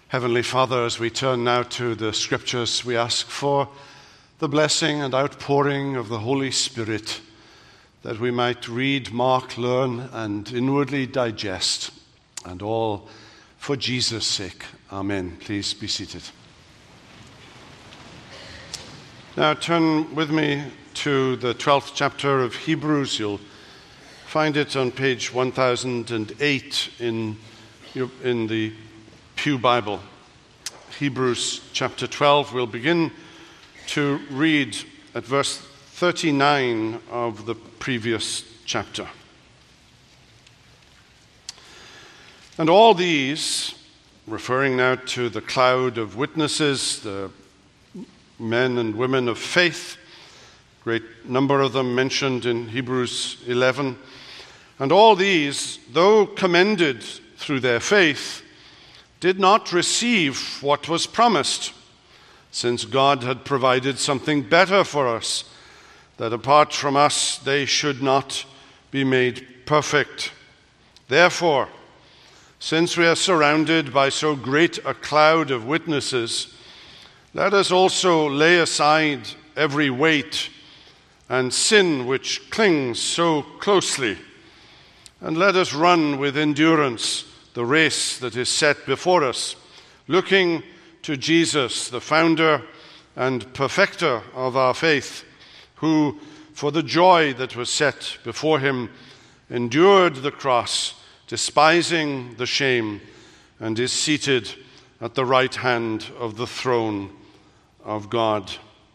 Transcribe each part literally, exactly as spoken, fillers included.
Heavenly Father, as we turn now to the Scriptures, we ask for the blessing and outpouring of the Holy Spirit, that we might read, mark, learn, and inwardly digest, and all for Jesus' sake. Amen. Please be seated. Now turn with me to the twelfth chapter of Hebrews. You'll find it on page one thousand eight in, in the Pew Bible. Hebrews chapter twelve. We'll begin to read at verse thirty-nine of the previous chapter. And all these, referring now to the cloud of witnesses, the men and women of faith, great number of them mentioned in Hebrews eleven, and all these, though commended through their faith, did not receive what was promised, since God had provided something better for us, that apart from us they should not be made perfect. Therefore, since we are surrounded by so great a cloud of witnesses, let us also lay aside every weight and sin which clings so closely, and let us run with endurance the race that is set before us, looking to Jesus, the founder and perfecter of our faith, who, for the joy that was set before him, endured the cross, despising the shame, and is seated at the right hand of the throne of God.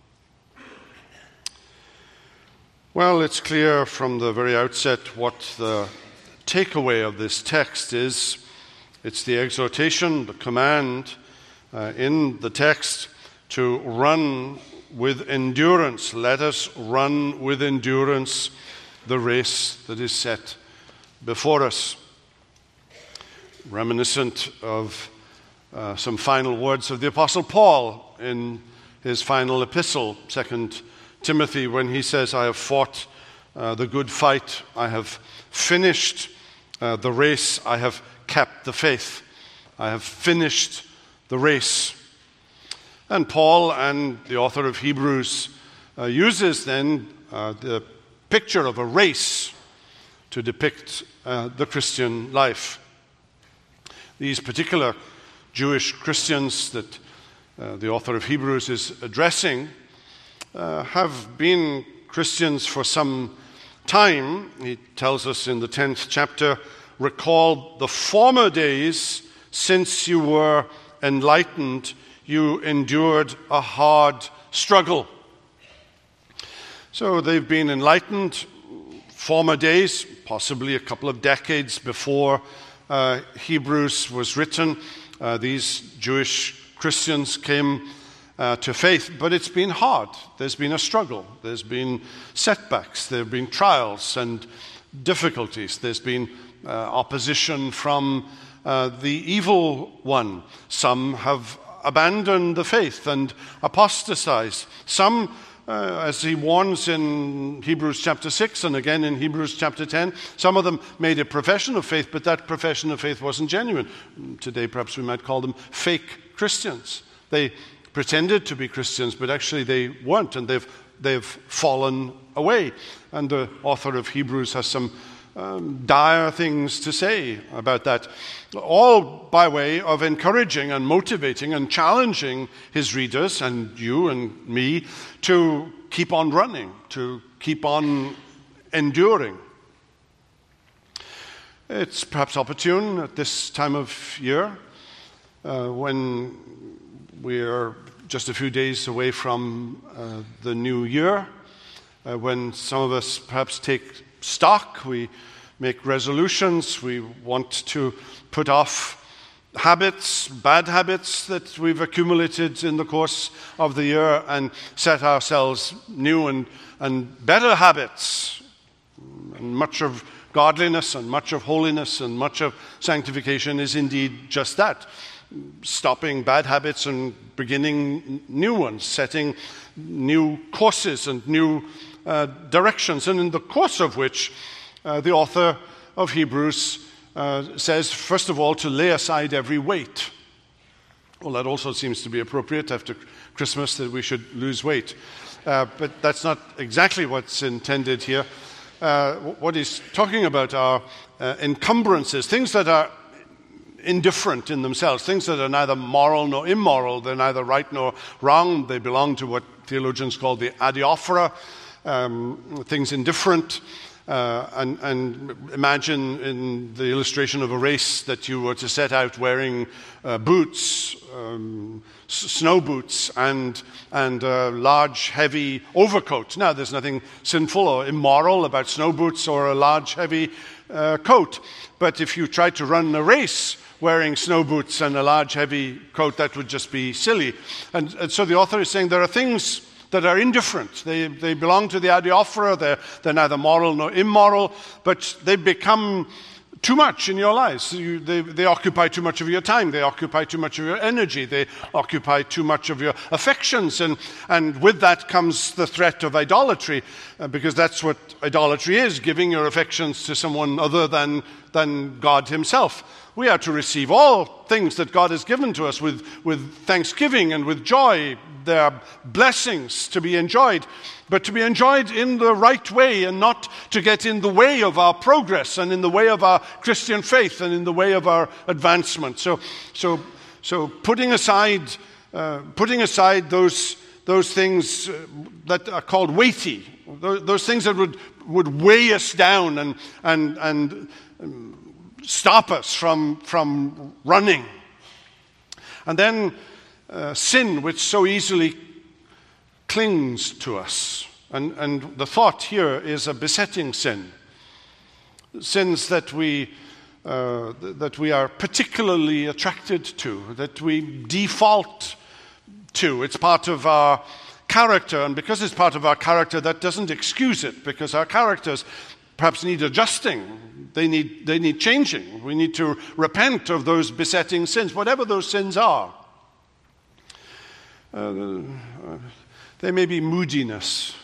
Well, it's clear from the very outset what the takeaway of this text is. It's the exhortation, the command uh, in the text to run with endurance. Let us run with endurance the race that is set before us. Reminiscent of uh, some final words of the Apostle Paul in his final epistle, Second Timothy, when he says, I have fought uh, the good fight, I have finished uh, the race, I have kept the faith. I have finished the race. And Paul, and the author of Hebrews, uh, uses then uh, the picture of a race to depict uh, the Christian life. These particular Jewish Christians that uh, the author of Hebrews is addressing uh, have been Christians for some time. He tells us in the tenth chapter, recall the former days since you were enlightened, you endured a hard struggle. So they've been enlightened former days, possibly a couple of decades before uh, Hebrews was written. Uh, these Jewish Christians came uh, to faith, but it's been hard. There's been a struggle. There's been setbacks. There have been trials and difficulties. There's been Uh, opposition from uh, the evil one. Some have abandoned the faith and apostatized. Some, uh, as he warns in Hebrews chapter six and again in Hebrews chapter ten, some of them made a profession of faith, but that profession of faith wasn't genuine. Today perhaps we might call them fake Christians. They pretended to be Christians, but actually they weren't, and they've, they've fallen away. And the author of Hebrews has some Um, dire things to say about that, all by way of encouraging and motivating and challenging his readers and you and me to keep on running, to keep on enduring. It's perhaps opportune at this time of year uh, when we're just a few days away from uh, the new year, uh, when some of us perhaps take stock, we make resolutions, we want to put off habits, bad habits that we've accumulated in the course of the year and set ourselves new and, and better habits. And much of godliness and much of holiness and much of sanctification is indeed just that. Stopping bad habits and beginning new ones, setting new courses and new uh, directions, and in the course of which uh, the author of Hebrews uh, says, first of all, to lay aside every weight. Well, that also seems to be appropriate after Christmas, that we should lose weight. Uh, but that's not exactly what's intended here. Uh, what he's talking about are uh, encumbrances, things that are indifferent in themselves, things that are neither moral nor immoral. They're neither right nor wrong. They belong to what theologians call the adiaphora, um, things indifferent. Uh, and, and imagine in the illustration of a race that you were to set out wearing uh, boots, um, s- snow boots, and, and a large, heavy overcoat. Now, there's nothing sinful or immoral about snow boots or a large, heavy uh, coat. But if you tried to run a race wearing snow boots and a large, heavy coat, that would just be silly. And, and so the author is saying there are things that are indifferent. They, they belong to the adiaphora. They're, they're neither moral nor immoral, but they become too much in your lives. You, they, they occupy too much of your time. They occupy too much of your energy. They occupy too much of your affections. And, and with that comes the threat of idolatry, uh, because that's what idolatry is, giving your affections to someone other than, than God himself. We are to receive all things that God has given to us with, with thanksgiving and with joy. They are blessings to be enjoyed, but to be enjoyed in the right way and not to get in the way of our progress and in the way of our Christian faith and in the way of our advancement. So, so, so putting aside, uh, putting aside those those things that are called weighty, those, those things that would would weigh us down and and and. Um, stop us from, from running. And then uh, sin, which so easily clings to us. And, and the thought here is a besetting sin. Sins that we, uh, that we are particularly attracted to, that we default to. It's part of our character, and because it's part of our character, that doesn't excuse it, because our characters perhaps need adjusting. They need, they need changing. We need to repent of those besetting sins, whatever those sins are. Uh, they may be moodiness,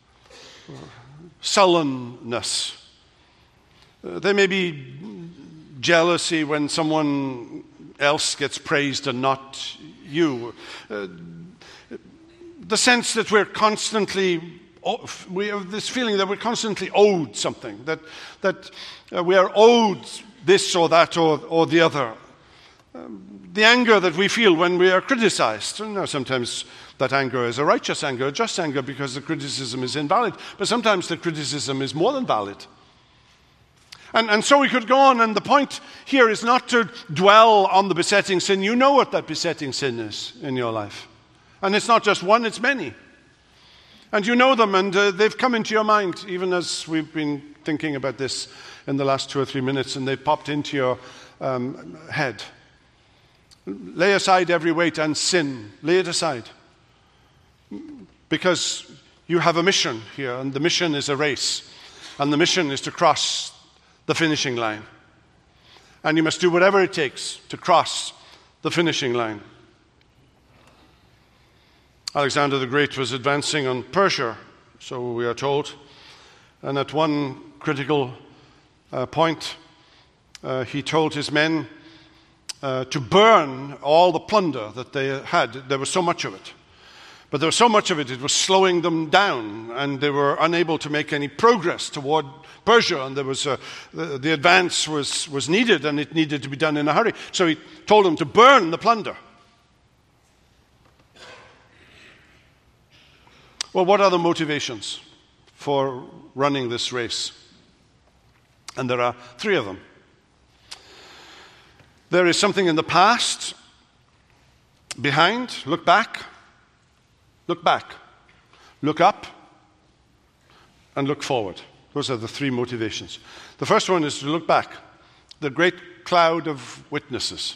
sullenness. Uh, they may be jealousy when someone else gets praised and not you. Uh, the sense that we're constantly we have this feeling that we're constantly owed something, that that uh, we are owed this or that or, or the other. Um, the anger that we feel when we are criticized. You know, sometimes that anger is a righteous anger, a just anger, because the criticism is invalid. But sometimes the criticism is more than valid. And, and so we could go on, and the point here is not to dwell on the besetting sin. You know what that besetting sin is in your life. And it's not just one, it's many. And you know them, and uh, they've come into your mind, even as we've been thinking about this in the last two or three minutes, and they've popped into your um, head. Lay aside every weight and sin. Lay it aside. Because you have a mission here, and the mission is a race. And the mission is to cross the finishing line. And you must do whatever it takes to cross the finishing line. Alexander the Great was advancing on Persia, so we are told. And at one critical uh, point, uh, he told his men uh, to burn all the plunder that they had. There was so much of it. But there was so much of it, it was slowing them down, and they were unable to make any progress toward Persia. And there was a, the, the advance was, was needed, and it needed to be done in a hurry. So he told them to burn the plunder. Well, what are the motivations for running this race? And there are three of them. There is something in the past, behind, look back, look back, look up, and look forward. Those are the three motivations. The first one is to look back, the great cloud of witnesses.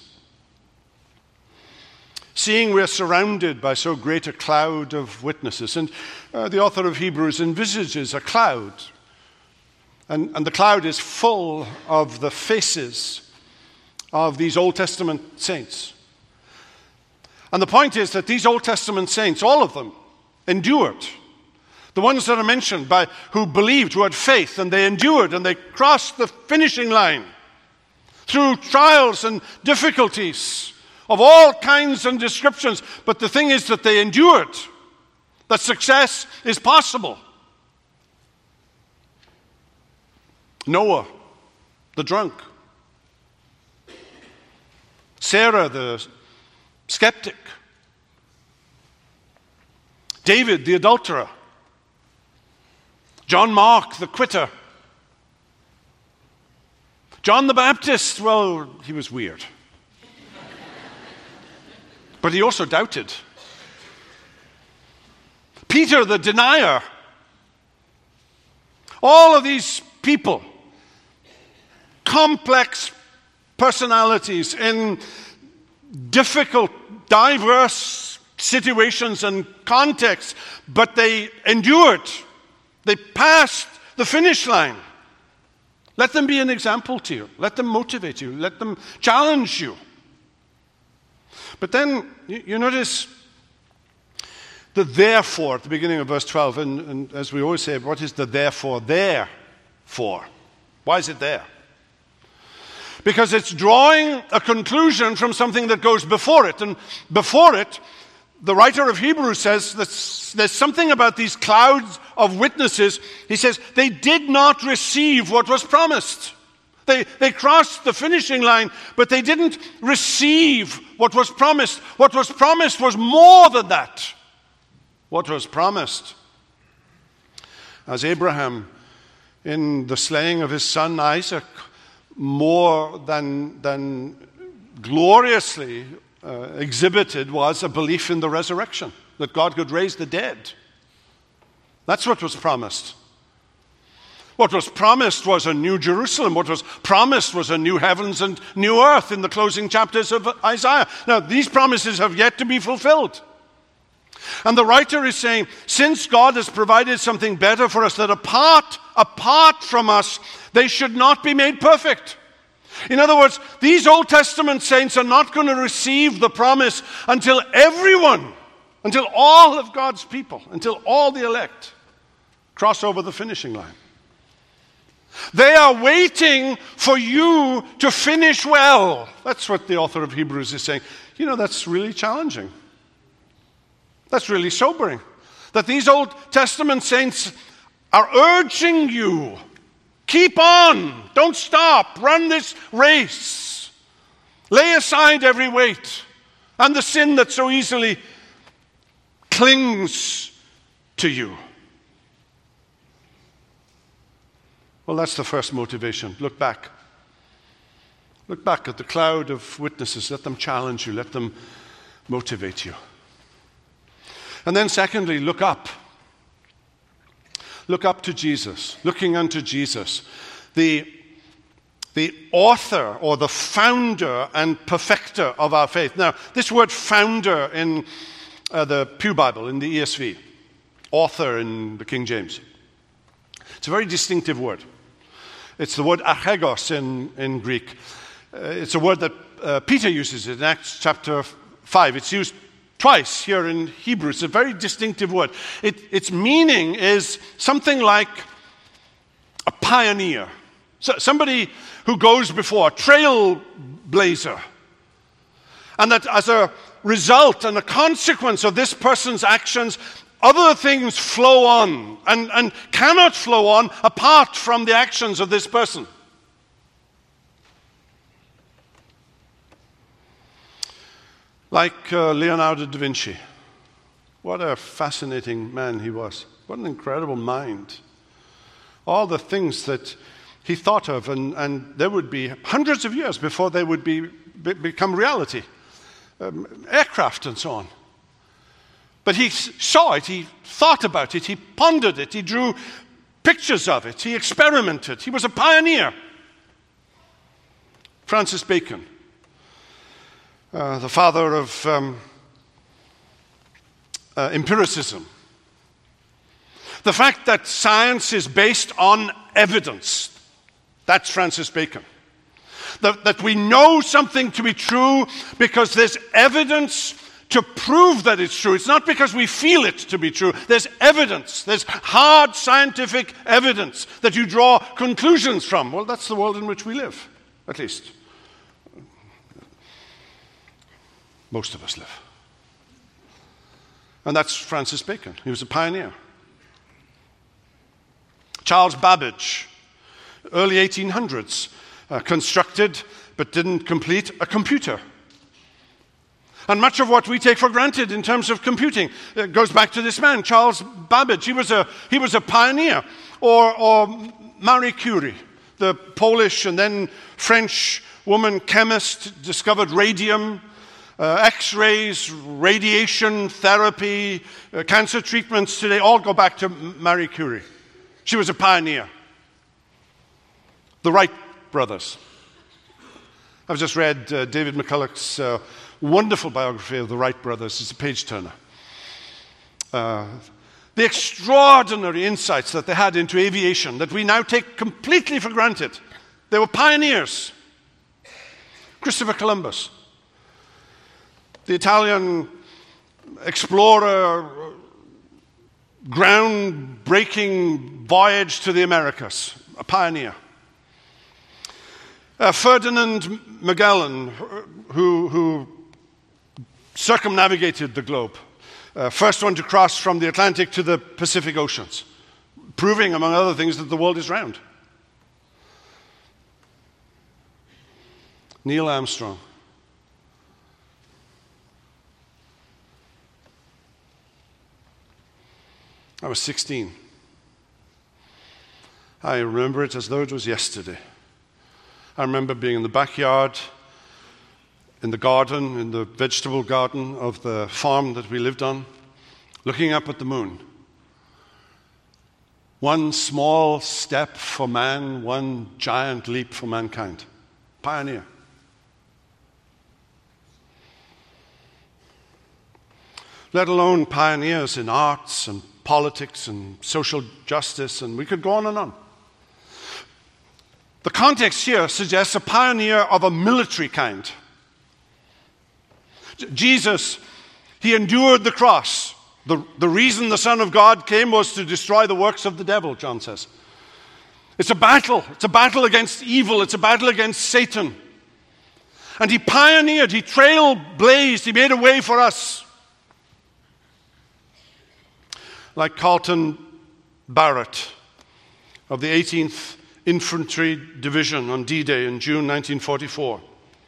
Seeing we're surrounded by so great a cloud of witnesses. And uh, the author of Hebrews envisages a cloud. And, and the cloud is full of the faces of these Old Testament saints. And the point is that these Old Testament saints, all of them, endured. The ones that are mentioned, by who believed, who had faith, and they endured, and they crossed the finishing line through trials and difficulties. of all kinds and descriptions. But the thing is that they endured, that success is possible. Noah, the drunk. Sarah, the skeptic. David, the adulterer. John Mark, the quitter. John the Baptist, well, he was weird. But he also doubted. Peter, the denier. All of these people, complex personalities in difficult, diverse situations and contexts, but they endured. They passed the finish line. Let them be an example to you. Let them motivate you. Let them challenge you. But then you, you notice the therefore at the beginning of verse twelve. And, and as we always say, what is the therefore there for? Why is it there? Because it's drawing a conclusion from something that goes before it. And before it, the writer of Hebrews says that there's something about these clouds of witnesses. He says they did not receive what was promised. They, they crossed the finishing line, but they didn't receive what was promised. What was promised was more than that. What was promised? As Abraham, in the slaying of his son Isaac, more than, than gloriously uh, exhibited was a belief in the resurrection, that God could raise the dead. That's what was promised. What was promised was a new Jerusalem. What was promised was a new heavens and new earth in the closing chapters of Isaiah. Now, these promises have yet to be fulfilled. And the writer is saying, since God has provided something better for us, that apart, apart from us, they should not be made perfect. In other words, these Old Testament saints are not going to receive the promise until everyone, until all of God's people, until all the elect cross over the finishing line. They are waiting for you to finish well. That's what the author of Hebrews is saying. You know, that's really challenging. That's really sobering. That these Old Testament saints are urging you, keep on, don't stop, run this race. Lay aside every weight and the sin that so easily clings to you. Well, that's the first motivation. Look back. Look back at the cloud of witnesses. Let them challenge you. Let them motivate you. And then secondly, look up. Look up to Jesus. Looking unto Jesus. The, the author or the founder and perfecter of our faith. Now, this word founder in uh, the Pew Bible, in the E S V. Author in the King James. It's a very distinctive word. It's the word archegos in, in Greek. Uh, it's a word that uh, Peter uses in Acts chapter five. It's used twice here in Hebrew. It's a very distinctive word. It, its meaning is something like a pioneer. So somebody who goes before, a trailblazer. And that as a result and a consequence of this person's actions, other things flow on and, and cannot flow on apart from the actions of this person. Like uh, Leonardo da Vinci. What a fascinating man he was. What an incredible mind. All the things that he thought of, and, and there would be hundreds of years before they would be, be become reality. Um, aircraft and so on. But he saw it, he thought about it, he pondered it, he drew pictures of it, he experimented. He was a pioneer. Francis Bacon, uh, the father of um, uh, empiricism. The fact that science is based on evidence, that's Francis Bacon. That, that we know something to be true because there's evidence to prove that it's true. It's not because we feel it to be true. There's evidence. There's hard scientific evidence that you draw conclusions from. Well, that's the world in which we live, at least. most of us live. And that's Francis Bacon. He was a pioneer. Charles Babbage, early eighteen hundreds, uh, constructed but didn't complete a computer. And much of what we take for granted in terms of computing uh, goes back to this man, Charles Babbage. He was a, he was a pioneer. Or, or Marie Curie, the Polish and then French woman chemist, discovered radium, uh, X-rays, radiation therapy, uh, cancer treatments today all go back to Marie Curie. She was a pioneer. The Wright brothers. I've just read uh, David McCulloch's uh, wonderful biography of the Wright brothers. It's a page-turner. Uh, the extraordinary insights that they had into aviation that we now take completely for granted. They were pioneers. Christopher Columbus, the Italian explorer, groundbreaking voyage to the Americas, a pioneer. Uh, Ferdinand Magellan, who, who circumnavigated the globe, uh, first one to cross from the Atlantic to the Pacific Oceans, proving, among other things, that the world is round. Neil Armstrong. I was sixteen. I remember it as though it was yesterday. I remember being in the backyard, in the garden, in the vegetable garden of the farm that we lived on, looking up at the moon. One small step for man, one giant leap for mankind. Pioneer. Let alone pioneers in arts and politics and social justice, and we could go on and on. The context here suggests a pioneer of a military kind. Jesus, he endured the cross. The, the reason the Son of God came was to destroy the works of the devil, John says. It's a battle. It's a battle against evil. It's a battle against Satan. And he pioneered, he trailblazed, he made a way for us. Like Carlton Barrett of the eighteenth Infantry Division on D-Day in June nineteen forty-four,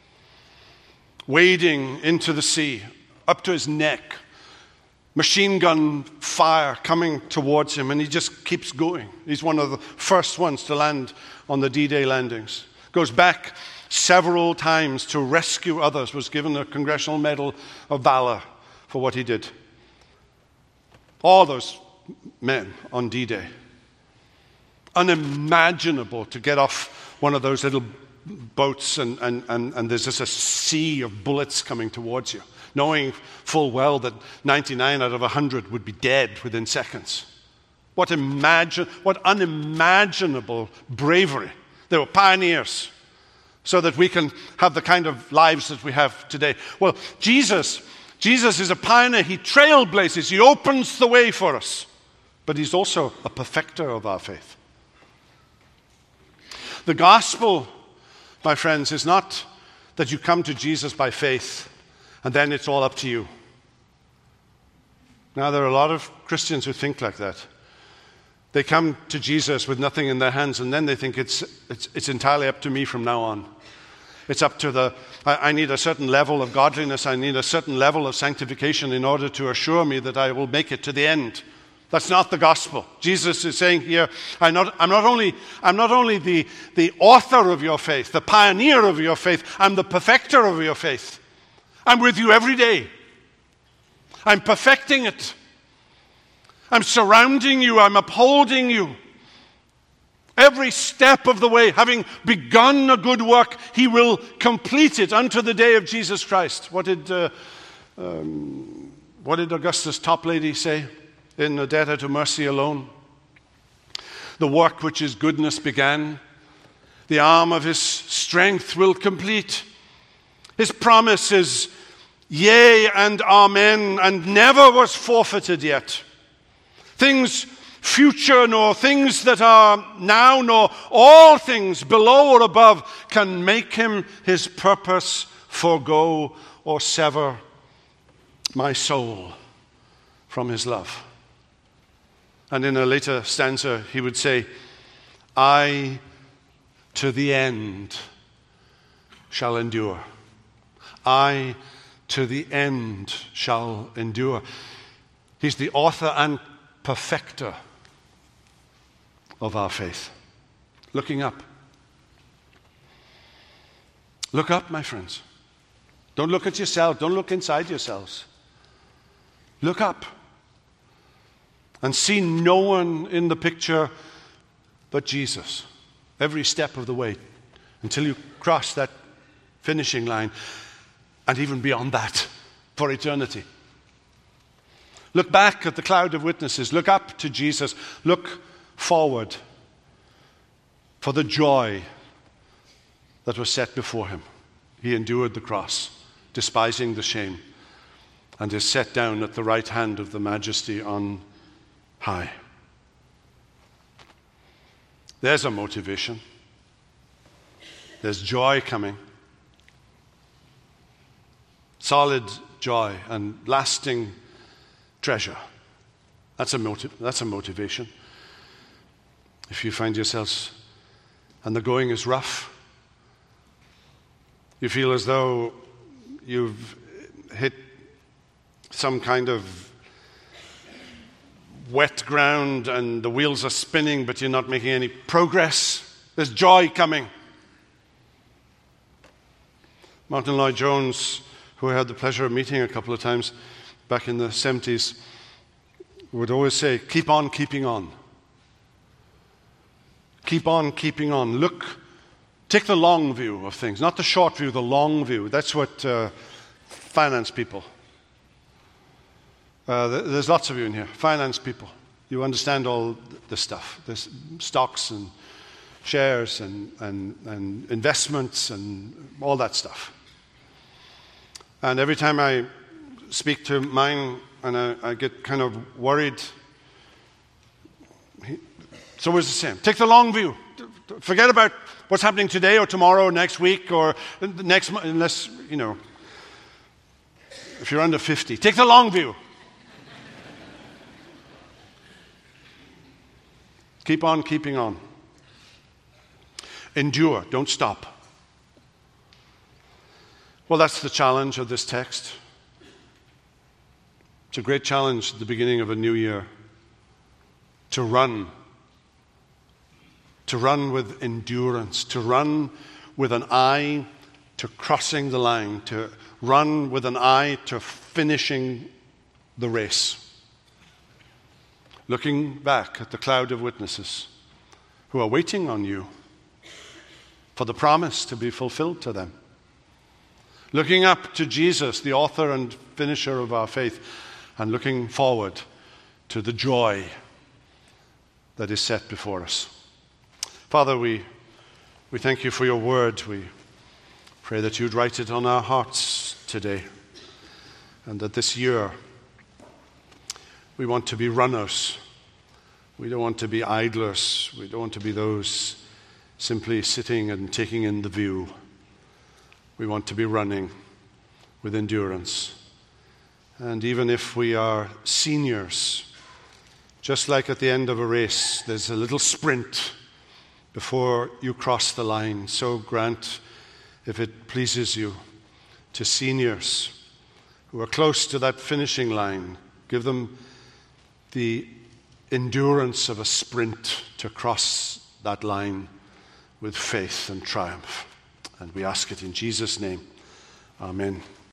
wading into the sea, up to his neck, machine gun fire coming towards him, and he just keeps going. He's one of the first ones to land on the D-Day landings. Goes back several times to rescue others, was given a Congressional Medal of Valor for what he did. All those men on D-Day. Unimaginable to get off one of those little boats and, and, and, and there's just a sea of bullets coming towards you, knowing full well that ninety-nine out of one hundred would be dead within seconds. What imagine, what unimaginable bravery. They were pioneers so that we can have the kind of lives that we have today. Well, Jesus, Jesus is a pioneer. He trailblazes. He opens the way for us. But he's also a perfecter of our faith. The gospel, my friends, is not that you come to Jesus by faith and then it's all up to you. Now, there are a lot of Christians who think like that. They come to Jesus with nothing in their hands and then they think it's, it's, it's entirely up to me from now on. It's up to the, I, I need a certain level of godliness, I need a certain level of sanctification in order to assure me that I will make it to the end. That's not the gospel. Jesus is saying here, I'm not, I'm not only, I'm not only the, the author of your faith, the pioneer of your faith, I'm the perfecter of your faith. I'm with you every day. I'm perfecting it. I'm surrounding you. I'm upholding you. Every step of the way, having begun a good work, he will complete it unto the day of Jesus Christ. What did, uh, um, what did Augustus Toplady say in A Debtor to Mercy Alone? The work which his goodness began, the arm of his strength will complete. His promise is yea and amen, and never was forfeited yet. Things future, nor things that are now, nor all things below or above can make him his purpose forego or sever my soul from his love. And in a later stanza, he would say, I to the end shall endure. I to the end shall endure. He's the author and perfecter of our faith. Looking up. Look up, my friends. Don't look at yourself. Don't look inside yourselves. Look up and see no one in the picture but Jesus every step of the way until you cross that finishing line, and even beyond that for eternity. Look back at the cloud of witnesses. Look up to Jesus. Look forward for the joy that was set before him. He endured the cross, despising the shame, and is set down at the right hand of the Majesty on high. There's a motivation. There's joy coming. Solid joy and lasting treasure. That's a motive. That's a motivation. If you find yourselves, and the going is rough, you feel as though you've hit some kind of wet ground and the wheels are spinning, but you're not making any progress, there's joy coming. Martin Lloyd-Jones, who I had the pleasure of meeting a couple of times back in the seventies, would always say, keep on keeping on. Keep on keeping on. Look, take the long view of things, not the short view, the long view. That's what uh, finance people. Uh, there's lots of you in here, finance people. You understand all the stuff. There's stocks and shares and, and, and investments and all that stuff. And every time I speak to mine and I, I get kind of worried, it's always the same. Take the long view. Forget about what's happening today or tomorrow or next week or next month, unless, you know, if you're under fifty. Take the long view. Keep on keeping on. Endure. Don't stop. Well, that's the challenge of this text. It's a great challenge at the beginning of a new year. To run. To run with endurance. To run with an eye to crossing the line. To run with an eye to finishing the race. Looking back at the cloud of witnesses who are waiting on you for the promise to be fulfilled to them. Looking up to Jesus, the author and finisher of our faith, and looking forward to the joy that is set before us. Father, we, we thank you for your word. We pray that you'd write it on our hearts today, and that this year we want to be runners. We don't want to be idlers. We don't want to be those simply sitting and taking in the view. We want to be running with endurance. And even if we are seniors, just like at the end of a race, there's a little sprint before you cross the line. So grant, if it pleases you, to seniors who are close to that finishing line, give them the endurance of a sprint to cross that line with faith and triumph. And we ask it in Jesus' name. Amen.